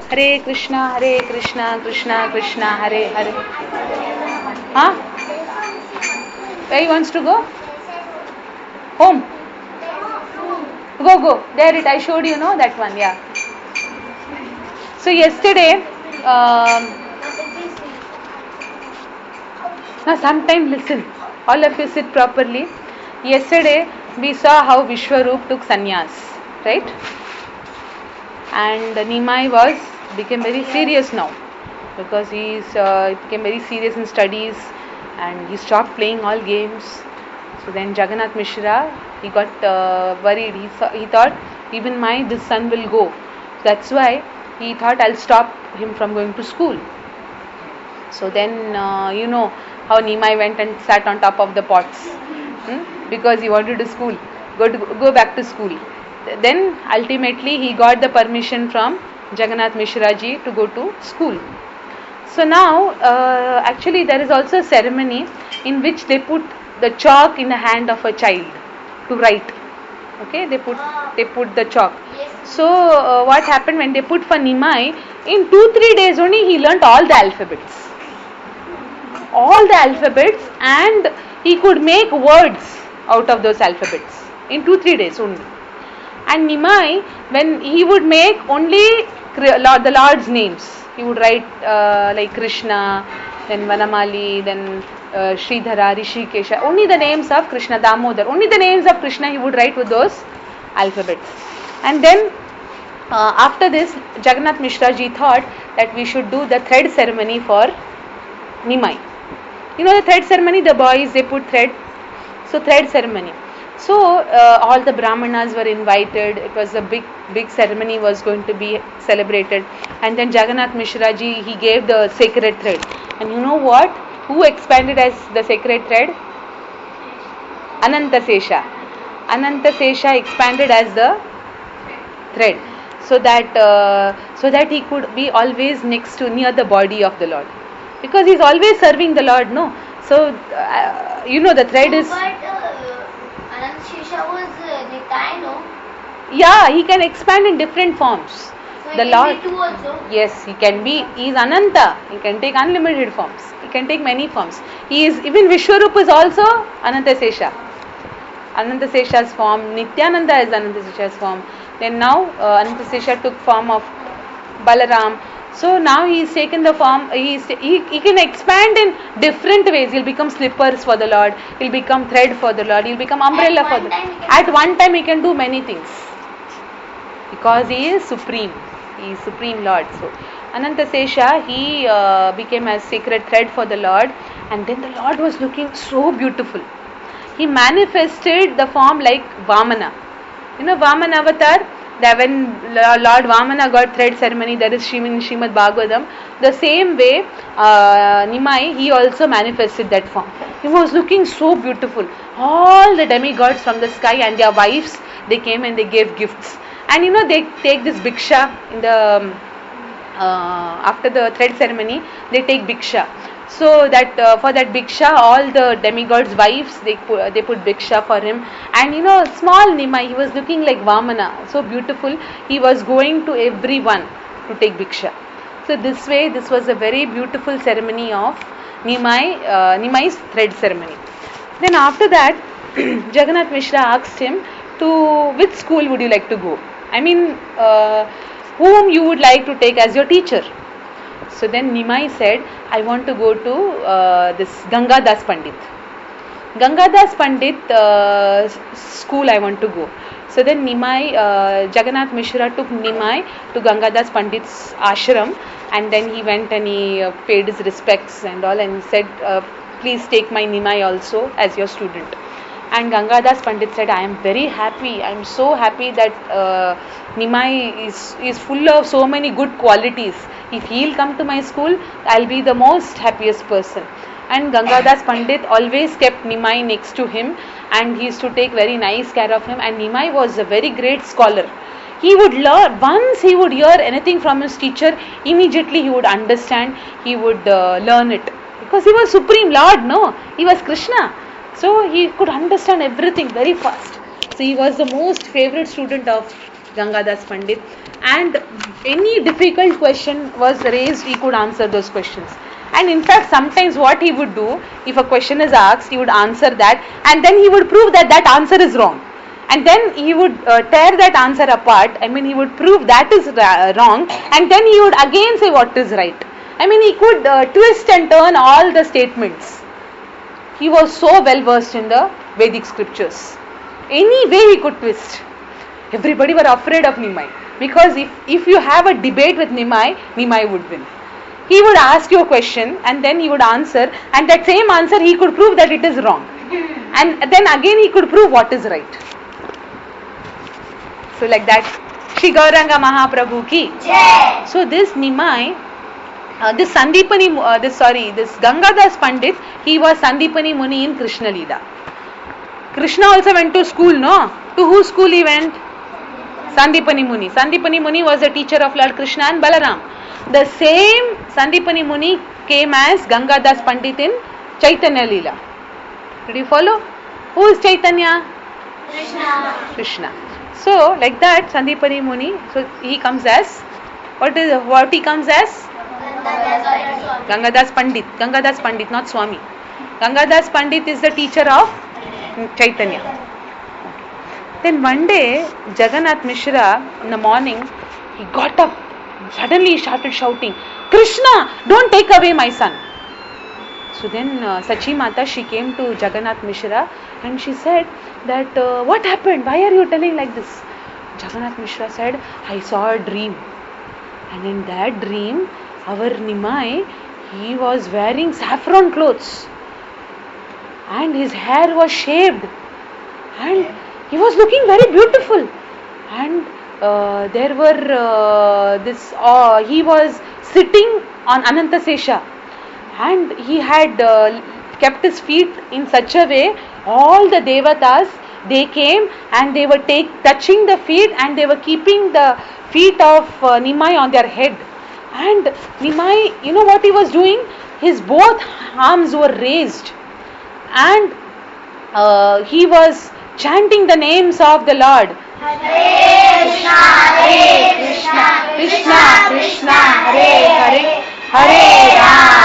Hare Krishna, Krishna Krishna, Hare Hare. Huh? Where he wants to go? Home. Go. There it. I showed you, no? That one. Yeah. So yesterday, now sometime listen. All of you sit properly. Yesterday we saw how Vishwaroop took sannyas, right? And Nimai became very serious now because he became very serious in studies and he stopped playing all games. So then Jagannath Mishra, he got worried. He thought even this son will go. So that's why he thought I'll stop him from going to school. So then you know how Nimai went and sat on top of the pots because he wanted to school. Go back to school. Then ultimately he got the permission from Jagannath Mishra ji to go to school. So now actually there is also a ceremony in which they put the chalk in the hand of a child to write. Okay, they put the chalk. So what happened when they put for Nimai, in 2-3 days only he learnt all the alphabets. And he could make words out of those alphabets in 2-3 days only. And Nimai, when he would make only the Lord's names, he would write like Krishna, then Vanamali, then Sridhara, Rishikesha, only the names of Krishna, Damodar, only the names of Krishna he would write with those alphabets. And then after this, Jagannath Mishra ji thought that we should do the thread ceremony for Nimai. You know the thread ceremony, the boys, they put thread. So thread ceremony. So all the Brahmanas were invited. It was a big ceremony was going to be celebrated. And then Jagannath Mishra ji, he gave the sacred thread. And you know what? Who expanded as the sacred thread? Ananta Sesha expanded as the thread. So that he could be always near the body of the Lord. Because he's always serving the Lord, no? So, the thread is... Ananta Sesha was Nitai, no? Yeah, he can expand in different forms. So the Lord... Be two also? Yes, he is Ananta. He can take unlimited forms. He can take many forms. Even Vishwarup is also Ananta Sesha. Ananta Sesha's form. Nityananda is Ananta Sesha's form. Then now, Ananta Sesha took form of Balaram. So now he's taken the form, he can expand in different ways. He'll become slippers for the Lord, he'll become thread for the Lord, he'll become umbrella for the Lord. At one time he can do many things. Because he is supreme. He is supreme Lord. So Ananta Sesha, he became a sacred thread for the Lord. And then the Lord was looking so beautiful. He manifested the form like Vamana. You know Vamana avatar? That when Lord Vamana got thread ceremony, that is Srimad Bhagavatam, the same way Nimai, he also manifested that form. He was looking so beautiful. All the demigods from the sky and their wives, they came and they gave gifts. And they take this bhiksha in the after the thread ceremony, they take bhiksha. So that for that bhiksha, all the demigods' wives, they put bhiksha for him. And small Nimai, he was looking like Vamana, so beautiful. He was going to everyone to take bhiksha. So this way, this was a very beautiful ceremony of Nimai's thread ceremony. Then after that, Jagannath Mishra asked him which school would you like to go? I mean, whom you would like to take as your teacher? So then Nimai said, I want to go to this Gangadas Pandit. Gangadas Pandit school I want to go. So then Jagannath Mishra took Nimai to Gangadas Pandit's ashram, and then he went and he paid his respects and all, and he said, please take my Nimai also as your student. And Gangadas Pandit said, I am very happy. I am so happy that Nimai is full of so many good qualities. If he'll come to my school, I'll be the most happiest person. And Gangadas Pandit always kept Nimai next to him, and he used to take very nice care of him. And Nimai was a very great scholar. He would learn, once he would hear anything from his teacher, immediately he would understand, he would learn it. Because he was Supreme Lord, no? He was Krishna. So he could understand everything very fast. So he was the most favorite student of Gangadas Pandit, and any difficult question was raised, he could answer those questions. And in fact, sometimes what he would do, if a question is asked, he would answer that, and then he would prove that that answer is wrong. And then he would tear that answer apart. I mean, he would prove that is wrong, and then he would again say what is right. I mean, he could twist and turn all the statements. He was so well versed in the Vedic scriptures. Any way he could twist. Everybody were afraid of Nimai, because if you have a debate with Nimai would win. He would ask you a question and then he would answer, and that same answer he could prove that it is wrong. And then again he could prove what is right. So like that, Shri Gauranga Mahaprabhu ki. Jai. So this Nimai, this Gangadas Pandit, he was Sandipani Muni in Krishna Leela. Krishna also went to school, no? To whose school he went? Sandipani Muni. Sandipani Muni was the teacher of Lord Krishna and Balaram. The same Sandipani Muni came as Gangadas Pandit in Chaitanya Leela. Did you follow? Who is Chaitanya? Krishna. So like that, Sandipani Muni, so he comes as, what he comes as? Gangadas Pandit. Gangadas Pandit, not Swami. Gangadas Pandit is the teacher of Chaitanya. Then one day, Jagannath Mishra, in the morning, he got up. Suddenly he started shouting, Krishna, don't take away my son. So then Sachi Mata, she came to Jagannath Mishra and she said that, what happened? Why are you telling like this? Jagannath Mishra said, I saw a dream. And in that dream, our Nimai, he was wearing saffron clothes. And his hair was shaved. And he was looking very beautiful. And there were he was sitting on Anantasesha, and he had kept his feet in such a way, all the devatas, they came and they were touching the feet, and they were keeping the feet of Nimai on their head. And Nimai, you know what he was doing? His both arms were raised, and he was chanting the names of the Lord. Hare Krishna, Krishna Krishna, Hare Hare, Hare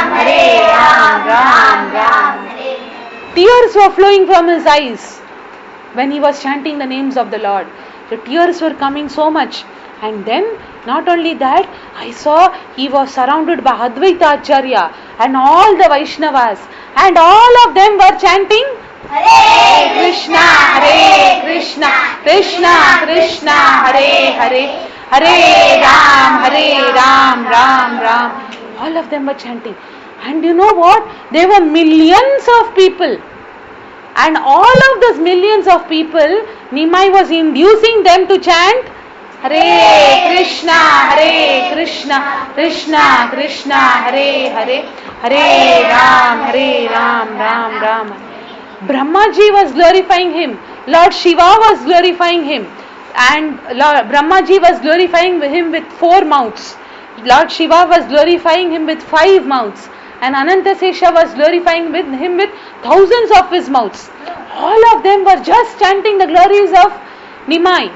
Ram, Ram Ram, Hare. Tears were flowing from his eyes when he was chanting the names of the Lord. The tears were coming so much. And then, not only that, I saw he was surrounded by Advaita Acharya and all the Vaishnavas, and all of them were chanting Hare Krishna, Hare Krishna, Krishna Krishna, Hare Hare, Hare Ram, Ram Ram. All of them were chanting. And you know what? There were millions of people. And all of those millions of people, Nimai was inducing them to chant Hare Krishna, Krishna Krishna, Hare Hare, Hare Ram, Ram. Brahmaji was glorifying him. Lord Shiva was glorifying him. And Brahmaji was glorifying him with 4 mouths. Lord Shiva was glorifying him with 5 mouths. And Anantasesha was glorifying him with thousands of his mouths. All of them were just chanting the glories of Nimai.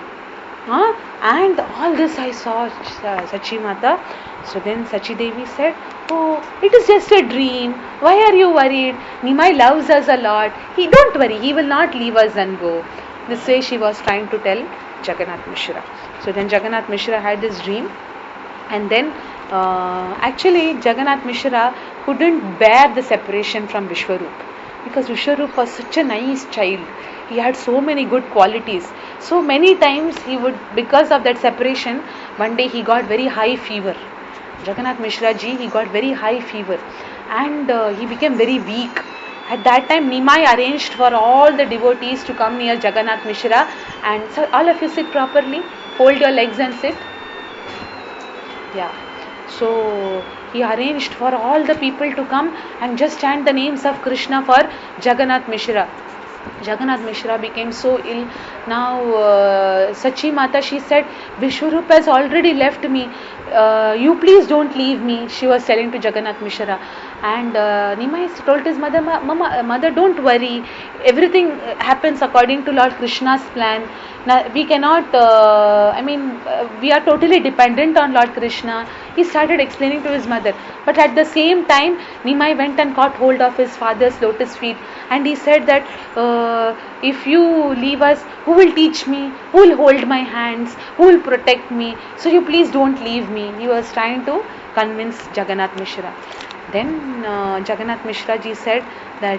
And all this I saw Sachi Mata. So then Sachi Devi said, oh, it is just a dream. Why are you worried? Nimai loves us a lot. Don't worry, he will not leave us and go. This way she was trying to tell Jagannath Mishra. So then Jagannath Mishra had this dream. And then actually Jagannath Mishra couldn't bear the separation from Vishwarup. Because Vishwarup was such a nice child. He had so many good qualities. So many times he would, because of that separation, one day he got very high fever. Jagannath Mishra ji, he got very high fever. And he became very weak. At that time, Nimai arranged for all the devotees to come near Jagannath Mishra. And so all of you sit properly. Hold your legs and sit. Yeah. So he arranged for all the people to come and just chant the names of Krishna for Jagannath Mishra. Jagannath Mishra became so ill. Now Sachi Mata, she said, Vishwarup has already left me. You please don't leave me, she was telling to Jagannath Mishra. And Nimai told his mother, mother, don't worry, everything happens according to Lord Krishna's plan. Now, we cannot, we are totally dependent on Lord Krishna. He started explaining to his mother. But at the same time, Nimai went and caught hold of his father's lotus feet, and he said that if you leave us, who will teach me? Who will hold my hands? Who will protect me? So you please don't leave me. He was trying to convince Jagannath Mishra. Then Jagannath Mishra ji said that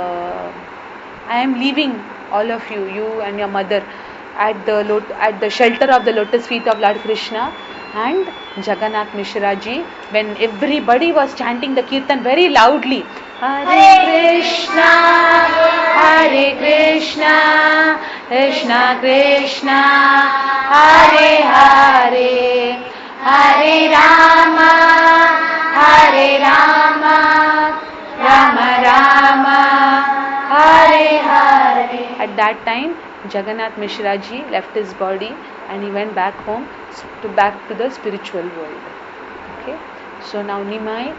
I am leaving all of you, you and your mother, at the shelter of the lotus feet of Lord Krishna. And Jagannath Mishra ji, when everybody was chanting the kirtan very loudly, Hare Krishna, Hare Krishna, Krishna Krishna, Hare Hare, Hare Rama, Hare Rama, Rama Rama, Hare Hare. At that time, Jagannath Mishra ji left his body and he went back home, back to the spiritual world. Okay, so now Nimai,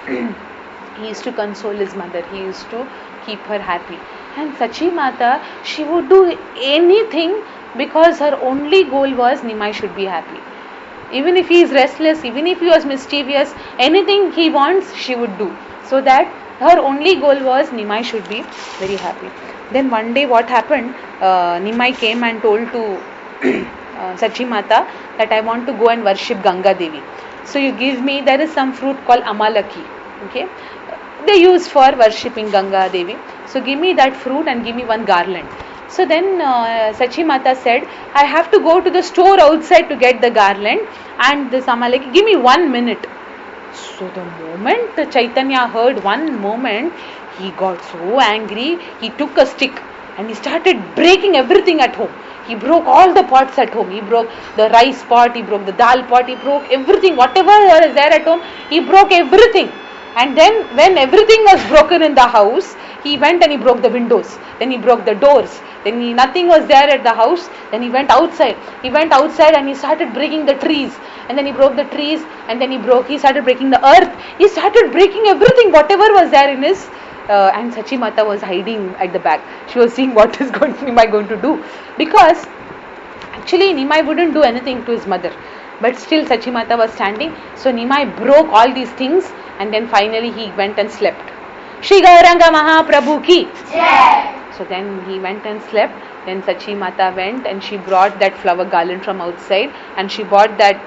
he used to console his mother. He used to keep her happy. And Sachi Mata, she would do anything because her only goal was Nimai should be happy. Even if he is restless, even if he was mischievous, anything he wants, she would do. So that her only goal was Nimai should be very happy. Then one day what happened, Nimai came and told to Sachi Mata that I want to go and worship Ganga Devi. So you give me, there is some fruit called Amalaki. Okay, they used for worshipping Ganga Devi. So give me that fruit and give me one garland. So then Sachi Mata said, I have to go to the store outside to get the garland and this Amalaki. Give me 1 minute. So the moment Chaitanya heard 1 moment, he got so angry. He took a stick and he started breaking everything at home. He broke all the pots at home. He broke the rice pot, he broke the dal pot, he broke everything. Whatever was there at home, he broke everything. And then when everything was broken in the house, he went and he broke the windows. Then he broke the doors. Then nothing was there at the house. Then he went outside. He went outside and he started breaking the trees. And then he broke the trees. And then he started breaking the earth. He started breaking everything, whatever was there in his. And Sachi Mata was hiding at the back. She was seeing what is Nimai going to do. Because actually Nimai wouldn't do anything to his mother. But still Sachi Mata was standing. So Nimai broke all these things. And then finally he went and slept. Shri Gauranga Mahaprabhu ki. So then he went and slept. Then Sachi Mata went and she brought that flower garland from outside. And she bought that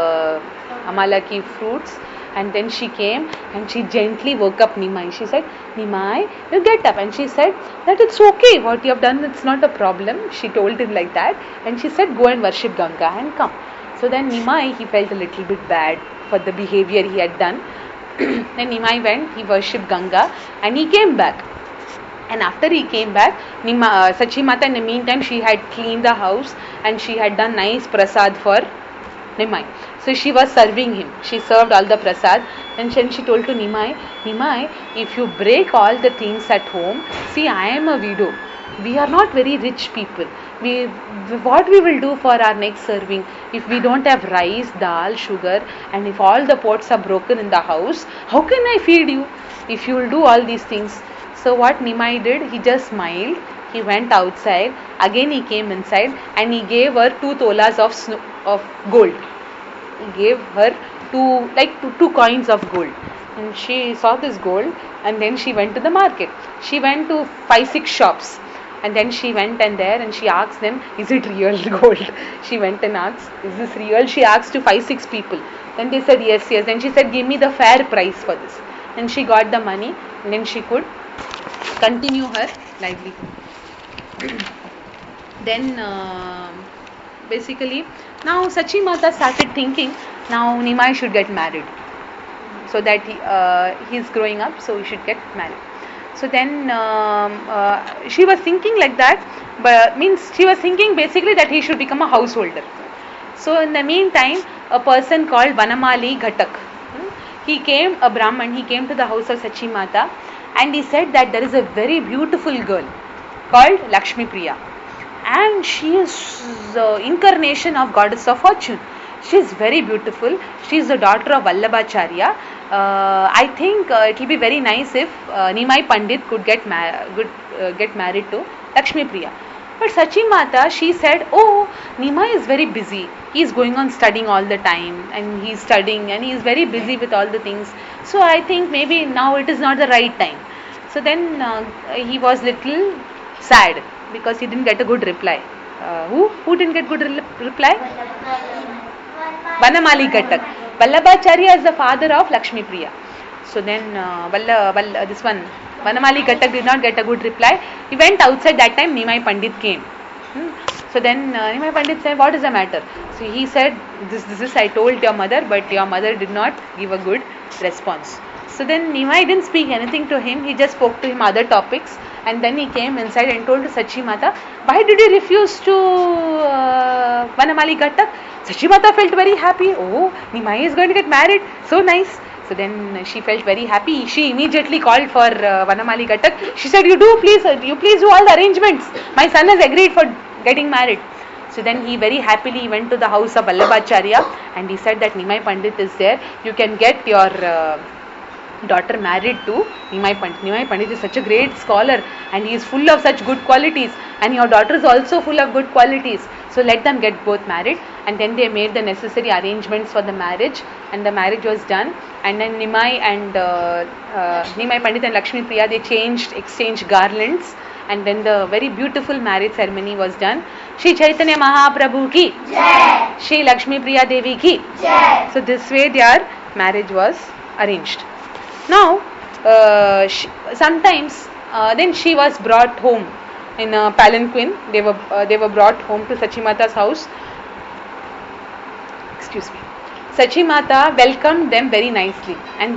Amalaki fruits. And then she came and she gently woke up Nimai. She said, Nimai, you get up. And she said that it's okay. What you have done, it's not a problem. She told him like that. And she said, go and worship Ganga and come. So then Nimai, he felt a little bit bad for the behavior he had done. Then Nimai went, he worshipped Ganga and he came back. And after he came back, Sachi Mata in the meantime, she had cleaned the house and she had done nice prasad for Nimai. So she was serving him. She served all the prasad. And then she told to Nimai, Nimai, if you break all the things at home, see, I am a widow. We are not very rich people. What we will do for our next serving, if we don't have rice, dal, sugar, and if all the pots are broken in the house, how can I feed you if you will do all these things? So what Nimai did, he just smiled. He went outside. Again he came inside and he gave her 2 tolas of gold. He gave her two coins of gold. And she saw this gold and then she went to the market. She went to 5-6 shops. And then she went and there and she asked them, is it real gold? She went and asked, is this real? She asked to 5-6 people. Then they said, yes. Then she said, give me the fair price for this. And she got the money and then she could continue her livelihood. Then basically, now Sachi Mata started thinking, now Nimai should get married. So that he is growing up, so he should get married. So then she was thinking like that, but means she was thinking basically that he should become a householder. So in the meantime, a person called Vanamali Ghatak, he came, a Brahman, he came to the house of Sachi Mata and he said that there is a very beautiful girl called Lakshmi Priya and she is the incarnation of goddess of fortune. She is very beautiful. She is the daughter of Vallabhacharya. I think it will be very nice if Nimai Pandit could get married to Lakshmi Priya. But Sachi Mata, she said, oh, Nimai is very busy. He is going on studying all the time, and he is studying and he is very busy with all the things. So I think maybe now it is not the right time. So then he was little sad because he didn't get a good reply. Who didn't get good reply? Vanamali Ghattak. Vallabhacharya is the father of Lakshmi Priya. So then this one, Vanamali Ghattak did not get a good reply. He went outside. That time Nimai Pandit came. So then Nimai Pandit said, what is the matter? So he said, this I told your mother, but your mother did not give a good response. So then Nimai didn't speak anything to him. He just spoke to him other topics. And then he came inside and told to Sachi Mata, why did you refuse to Vanamali Ghattak? Sachi Mata felt very happy. Oh, Nimai is going to get married. So nice. So then she felt very happy. She immediately called for Vanamali Ghattak. She said, you please do all the arrangements. My son has agreed for getting married. So then he very happily went to the house of Vallabhacharya and he said that Nimai Pandit is there. You can get your daughter married to Nimai Pandit. Nimai Pandit is such a great scholar and he is full of such good qualities, and your daughter is also full of good qualities. So let them get both married. And then they made the necessary arrangements for the marriage, and the marriage was done. And then Nimai Pandit and Lakshmi Priya, they exchanged garlands, and then the very beautiful marriage ceremony was done. Shri Chaitanya Mahaprabhu ki Jai, Shri Lakshmi Priya Devi ki Jai. So this way their marriage was arranged. Now sometimes then she was brought home in a palanquin. They were brought home to Sachi Mata's house. Excuse me. Sachi Mata welcomed them very nicely,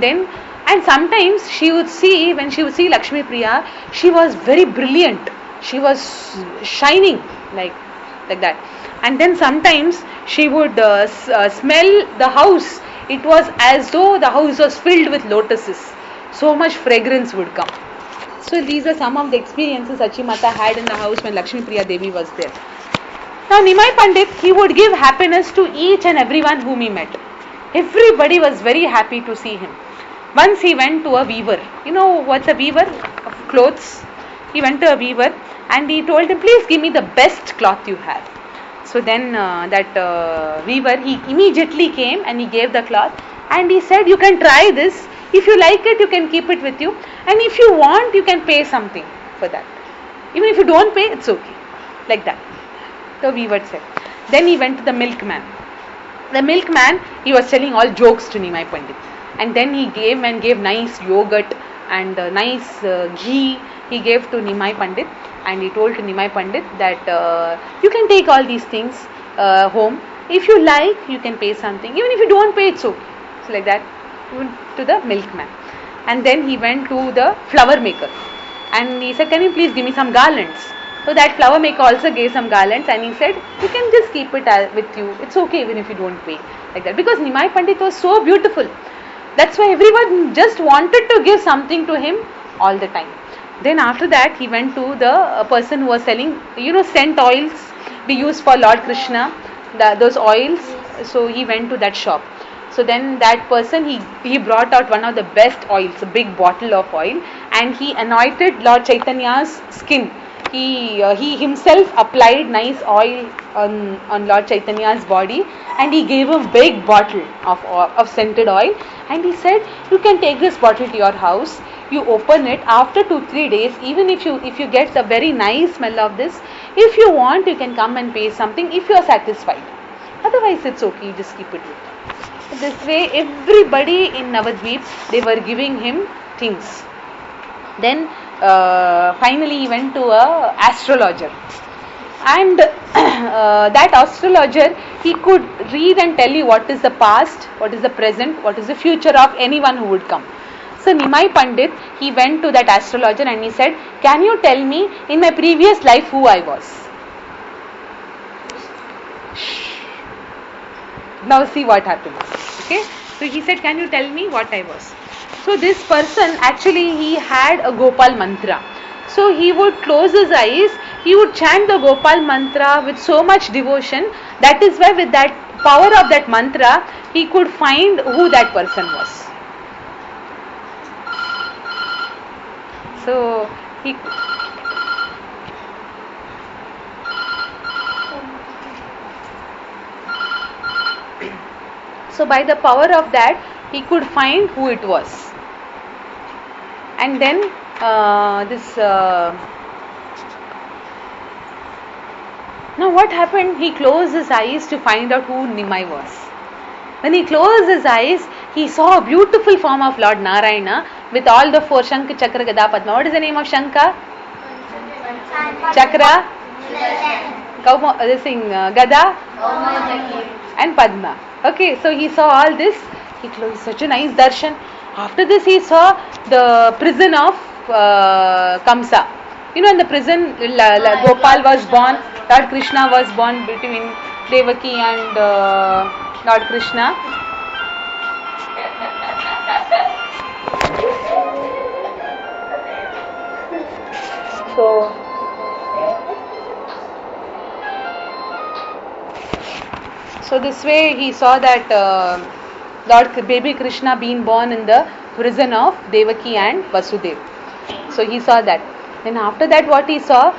and sometimes when she would see Lakshmi Priya, she was very brilliant. She was shining like that. And then sometimes she would smell the house. It was as though the house was filled with lotuses. So much fragrance would come. So these are some of the experiences Sachi Mata had in the house when Lakshmi Priya Devi was there. Now Nimai Pandit, he would give happiness to each and everyone whom he met. Everybody was very happy to see him. Once he went to a weaver. You know what's a weaver? Of clothes. He went to a weaver and he told him, please give me the best cloth you have. So then that weaver, he immediately came and he gave the cloth and he said, you can try this. If you like it, you can keep it with you. And if you want, you can pay something for that. Even if you don't pay, it's okay. Like that. The weaver said. Then he went to the milkman. The milkman, he was telling all jokes to Nimai Pandit. And then he gave nice yogurt and nice ghee he gave to Nimai Pandit. And he told to Nimai Pandit that you can take all these things home. If you like, you can pay something. Even if you don't pay, it's okay. So like that, he went to the milkman. And then he went to the flower maker. And he said, can you please give me some garlands? So that flower maker also gave some garlands and he said, you can just keep it with you. It's okay even if you don't pay. Like that. Because Nimai Pandit was so beautiful. That's why everyone just wanted to give something to him all the time. Then after that, he went to the person who was selling, scent oils we use for Lord Krishna, those oils. So he went to that shop. So then that person, he brought out one of the best oils, a big bottle of oil, and he anointed Lord Chaitanya's skin. He himself applied nice oil on Lord Chaitanya's body, and he gave him a big bottle of scented oil, and he said, you can take this bottle to your house. You open it after 2-3 days. Even if you get a very nice smell of this, if you want, you can come and pay something if you are satisfied. Otherwise, it's okay. You just keep it with you. This way, everybody in Navadvip, they were giving him things. Then finally he went to a astrologer, and that astrologer, he could read and tell you what is the past, what is the present, what is the future of anyone who would come. So Nimai Pandit, he went to that astrologer and he said, can you tell me in my previous life who I was? Now see what happens. Okay, so he said, can you tell me what I was? So this person, actually he had a Gopal mantra. So he would close his eyes, he would chant the Gopal mantra with so much devotion. That is why with that power of that mantra, he could find who that person was. So he so by the power of that, he could find who it was. And then now what happened? He closed his eyes to find out who Nimai was. When he closed his eyes, he saw a beautiful form of Lord Narayana with all the four Shankha, Chakra, Gada, Padma. What is the name of Shankha? Chakra, Gada and Padma. Okay, so he saw all this. He closed such a nice darshan. After this, he saw the prison of Kamsa. In the prison, Gopal was born. Lord Krishna was born between Devaki and Lord Krishna. So this way he saw that Lord baby Krishna being born in the prison of Devaki and Vasudev. So he saw that. Then after that, what he saw,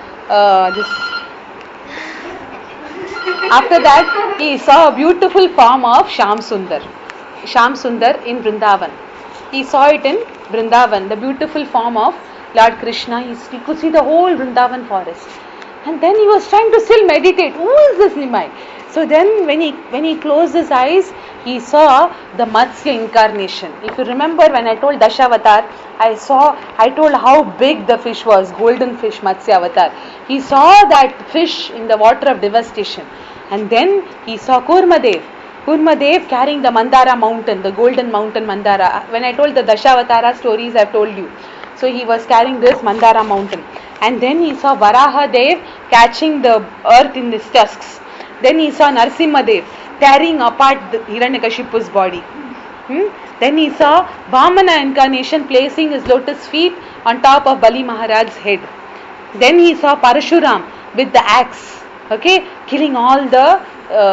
after that he saw a beautiful form of Shyam Sundar in Vrindavan. He saw it in Vrindavan, the beautiful form of Lord Krishna. He could see the whole Vrindavan forest. And then he was trying to still meditate. Who is this Nimai? So then when he closed his eyes, he saw the Matsya incarnation. If you remember when I told Dashavatar, I told how big the fish was, golden fish, Matsya Avatar. He saw that fish in the water of devastation. And then he saw Kurmadev carrying the Mandara mountain, the golden mountain Mandara. When I told the Dashavatara stories, I've told you. So he was carrying this Mandara mountain. And then he saw Varaha Dev catching the earth in his tusks. Then he saw Narsimha Dev tearing apart the Hiranyakashipu's body. Then he saw Vamana incarnation placing his lotus feet on top of Bali Maharaj's head. Then he saw Parashuram with the axe, killing all the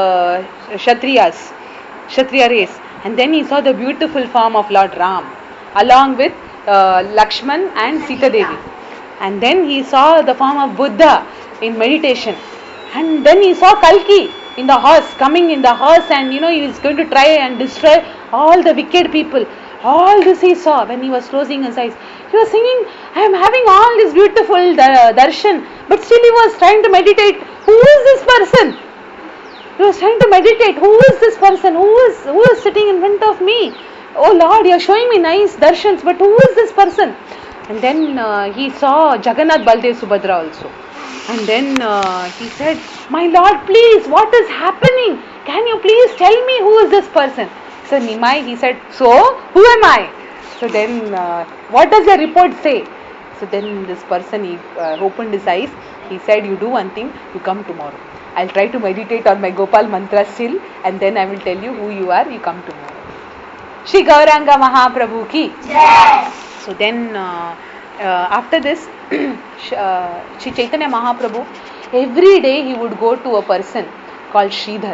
Kshatriya race. And then he saw the beautiful form of Lord Ram along with Lakshman and Sita Devi. And then he saw the form of Buddha in meditation. And then he saw Kalki in the horse, coming in the horse, and he is going to try and destroy all the wicked people. All this he saw when he was closing his eyes. He was singing, I am having all this beautiful darshan, but still he was trying to meditate. Who is this person? He was trying to meditate. Who is this person? Who is sitting in front of me? Oh Lord, you are showing me nice darshans, but who is this person? And then he saw Jagannath, Baldev, Subhadra also. And then he said, my Lord, please, what is happening? Can you please tell me who is this person? So Nimai, he said, so who am I? So then what does the report say? So then this person, he opened his eyes. He said, you do one thing, you come tomorrow. I'll try to meditate on my Gopal mantra still, and then I will tell you who you are. You come tomorrow. Shri Gauranga Mahaprabhu ki. Yes. So then after this, Shri Chaitanya Mahaprabhu, every day he would go to a person called Sridhar.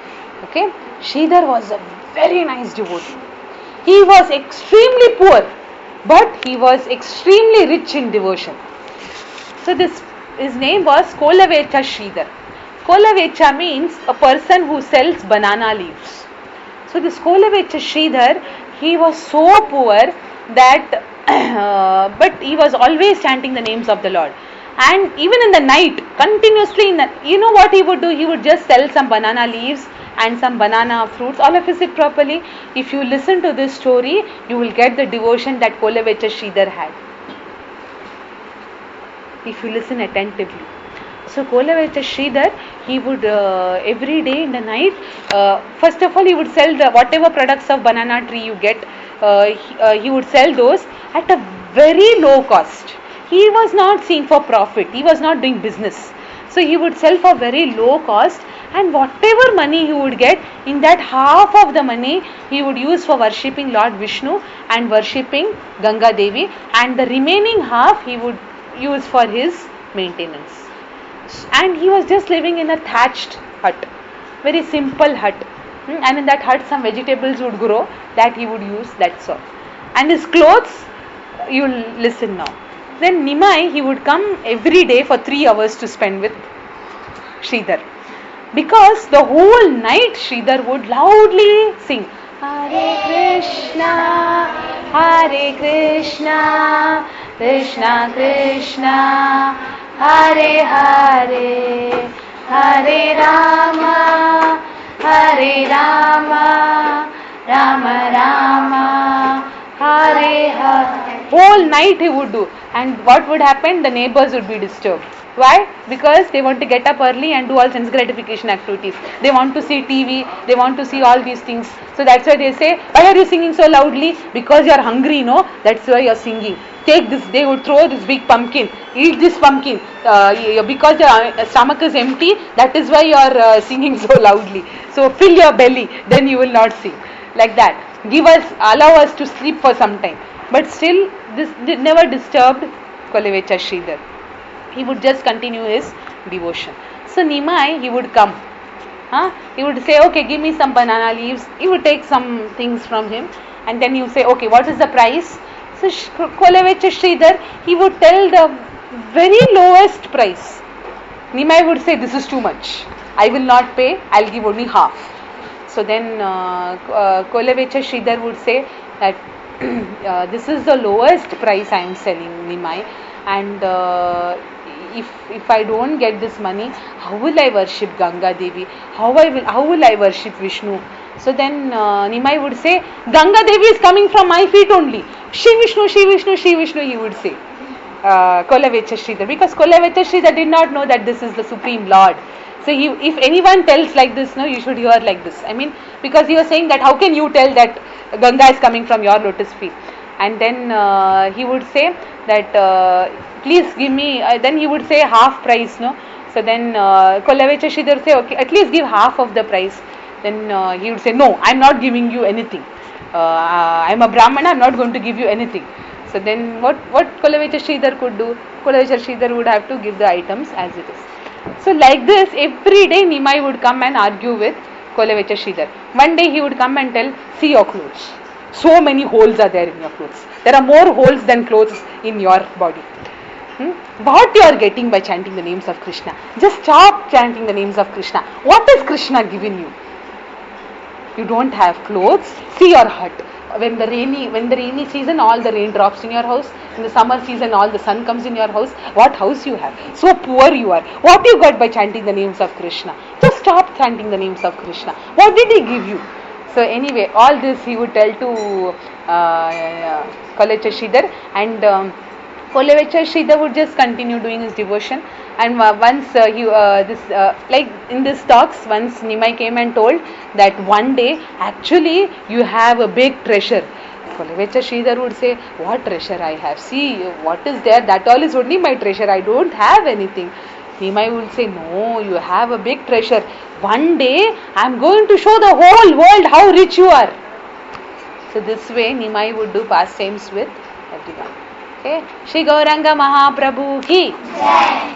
Sridhar was a very nice devotee. He was extremely poor, but he was extremely rich in devotion. So his name was Kolavecha Sridhar. Kolavecha means a person who sells banana leaves. So this Kolavecha Sridhar, he was so poor that but he was always chanting the names of the Lord. And even in the night, continuously, what he would do? He would just sell some banana leaves and some banana fruits. All of us it properly. If you listen to this story, you will get the devotion that Kolavecha Sridhar had. If you listen attentively. So Kolavecha Sridhar, he would every day in the night, first of all he would sell whatever products of banana tree you get, he would sell those at a very low cost. He was not seeing for profit, he was not doing business. So he would sell for very low cost, and whatever money he would get, in that half of the money he would use for worshipping Lord Vishnu and worshipping Ganga Devi, and the remaining half he would use for his maintenance. And he was just living in a thatched hut, very simple hut. And in that hut some vegetables would grow that he would use, that's all. And his clothes, you'll listen now. Then Nimai, he would come every day for 3 hours to spend with Sridhar. Because the whole night Sridhar would loudly sing Hare Krishna, Hare Krishna, Krishna Krishna, Hare Hare, Hare Rama, Hare Rama, Rama Rama, Hare Hare. Whole night he would do. And what would happen? The neighbors would be disturbed. Why? Because they want to get up early and do all sense gratification activities. They want to see TV, they want to see all these things. So that's why they say, why are you singing so loudly? Because you are hungry, no? That's why you are singing. Take this, they would throw this big pumpkin. Eat this pumpkin. Because your stomach is empty, that is why you are singing so loudly. So fill your belly, then you will not sing. Like that. Allow us to sleep for some time. But still, this never disturbed Kolevecha Sridhar. He would just continue his devotion. So Nimai, he would come. He would say, okay, give me some banana leaves. He would take some things from him. And then he would say, okay, what is the price? So Kolevecha Sridhar, he would tell the very lowest price. Nimai would say, this is too much. I will not pay. I'll give only half. So then Kolevecha Sridhar would say that this is the lowest price I am selling, Nimai. And if I don't get this money, how will I worship Ganga Devi? How will I worship Vishnu? So then Nimai would say, Ganga Devi is coming from my feet only. Shri Vishnu, Shri Vishnu, Shri Vishnu, he would say. Kolevecha Sridhar, because Kolevecha Sridhar did not know that this is the Supreme Lord. So if anyone tells like this, no, you should hear like this. I mean, because he was saying that how can you tell that Ganga is coming from your lotus feet? And then he would say that please give me, then he would say half price, no? So then Kolevecha Sridhar would say, okay, at least give half of the price. Then he would say, no, I'm not giving you anything. I'm a Brahmana, I'm not going to give you anything. So then what Kolevecha Sridhar could do? Kolevecha Sridhar would have to give the items as it is. So like this, every day Nimai would come and argue with Kolevecha Sridhar. One day he would come and tell, see your clothes. So many holes are there in your clothes. There are more holes than clothes in your body. What you are getting by chanting the names of Krishna? Just stop chanting the names of Krishna. What has Krishna given you? You don't have clothes. See your hut. When the rainy season, all the rain drops in your house. In the summer season, all the sun comes in your house. What house you have? So poor you are. What you got by chanting the names of Krishna? Just stop chanting the names of Krishna. What did he give you? So anyway, all this he would tell to Kolevecha Sridhar, and Kolevecha Sridhar would just continue doing his devotion. And once like in this talks, once Nimai came and told that one day actually you have a big treasure. Kolevecha Sridhar would say, what treasure I have? See, what is there? That all is only my treasure. I don't have anything. Nimai would say, no, you have a big treasure. One day I am going to show the whole world how rich you are. So this way Nimai would do pastimes with everyone. Okay. Shri Gauranga Mahaprabhu ki Jai.